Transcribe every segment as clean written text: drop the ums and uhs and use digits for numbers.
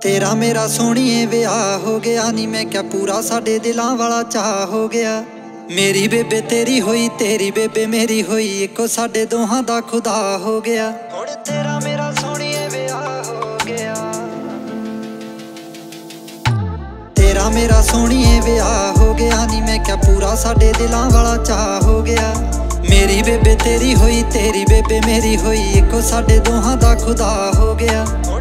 तेरा मेरा सोहणीए विआह हो गया नी मैं क्या पूरा साडे दिलां वाला चाह हो गया। मेरी बेबे तेरी होई तेरी बेबे मेरी होई इको साडे दोहां दा खुदा हो गया। हुण तेरा मेरा सोहणीए विआह हो गया। तेरा मेरा सोहणीए विआह हो गया नी मैं क्या पूरा साडे दिलां वाला चाह हो गया। मेरी बेबे तेरी होई तेरी बेबे मेरी होई इको साडे दोहां दा खुदा हो गया।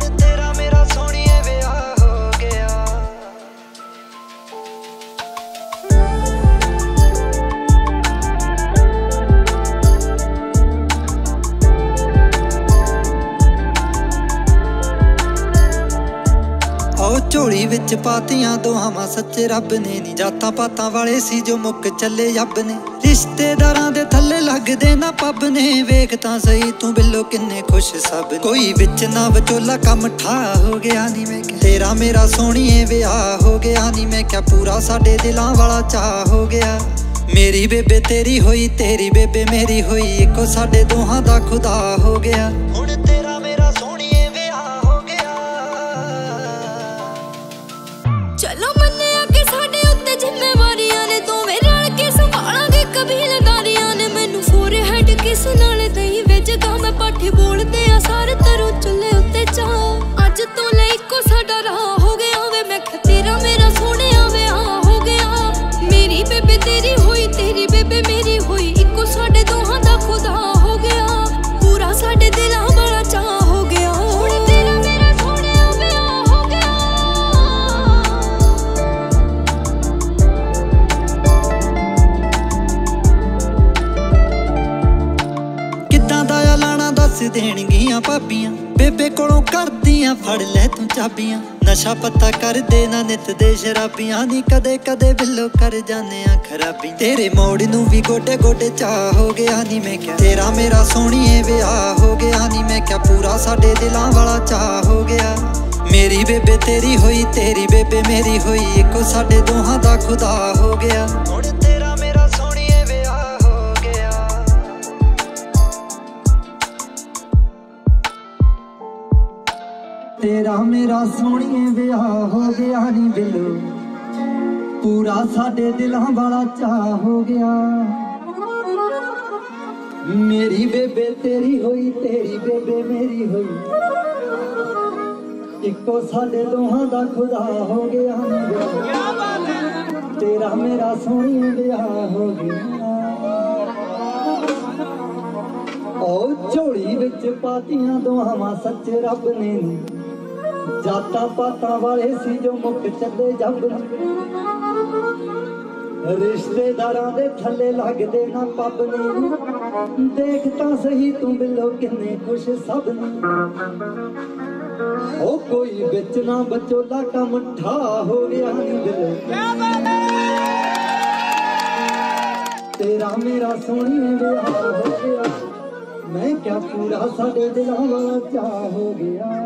झोली विच पातियां दोहां सच्चे रब ने नी जातां पातां वाले सी जो मुक चले जब ने। रिश्तेदारां दे थल्ले लगदे ना पब ने वेख तां सही तू बिल्लो किन्ने खुश सब ने। कोई विच ना विचोला कम ठा हो गया नी मैं क्या तेरा मेरा सोहणीए विआह हो गया नी मैं क्या पूरा साडे दिलां वाला चाह हो गया। मेरी बेबे तेरी होई तेरी बेबे मेरी होई इको साडे दोहां दा खुदा हो गया। हुण तेरा मेरा सोहणीए विआह हो गया। चलो मन्निया कि साडे उत्ते जिम्मेवारियां ने दोवें रल के संभालांगे कबीलदारियां ने। मैनू फोरहेड किस नाल दई विच गा मैं पाठी बोलदे आ सारे तरੋਂ चुल्हे उत्ते चा। अज तो ले इको साडा राह हो गया वे मैं क्या तेरा मेरा सोहणिया विआह हो गया। मेरी बेबे तेरी होई तेरी बेबे मेरी होई इको साडे दोहां दा खुदा हो गया। पूरा साडे दिलां वाला चाह हो गया। हुण तेरा मेरा सोहणिया विआह हो गया। किद्दां दा लाना दस देणगियां भाबियां बेबे कोलों करदियां फड़ लै तू चाबियां। नशा पत्ता कर देना नित दे शराबियां नी कदे कदे बिल्लो कर जाने आ खराबी। तेरे मोड़ नू भी गोडे गोडे चाह हो गया नी मैं क्या तेरा मेरा सोहणीए विआह हो गया नी मैं क्या पूरा साडे दिलां वाला चाह हो गया। मेरी बेबे तेरी होई तेरी बेबे मेरी होई इको साडे दोहां दा खुदा हो गया। हुण तेरा मेरा सोहणीए विआह हो गया। तेरा मेरा सोहणीए विआह हो गया नी बिल्लो पूरा साडे दिलां वाला चाह हो गया। मेरी बेबे तेरी होई तेरी बेबे मेरी होई इको साडे दोहां दा खुदा हो गया। तेरा मेरा सोहणीए विआह हो गया। ओ झोली विच पातियां दोहां सच्चे रब ने नी जातां पातां वाले सी जो मुक चले जब ने। रिश्तेदारां दे थल्ले लगदे ना पब ने देख तां सही तू बिल्लो किन्ने खुश सब ने। ओ कोई विच ना विचोला कम ठा हो गया नी बिल्लो। तेरा मेरा सोहणीए विआह हो गया मैं क्या पूरा साडे दिलां वाला चाह हो गया।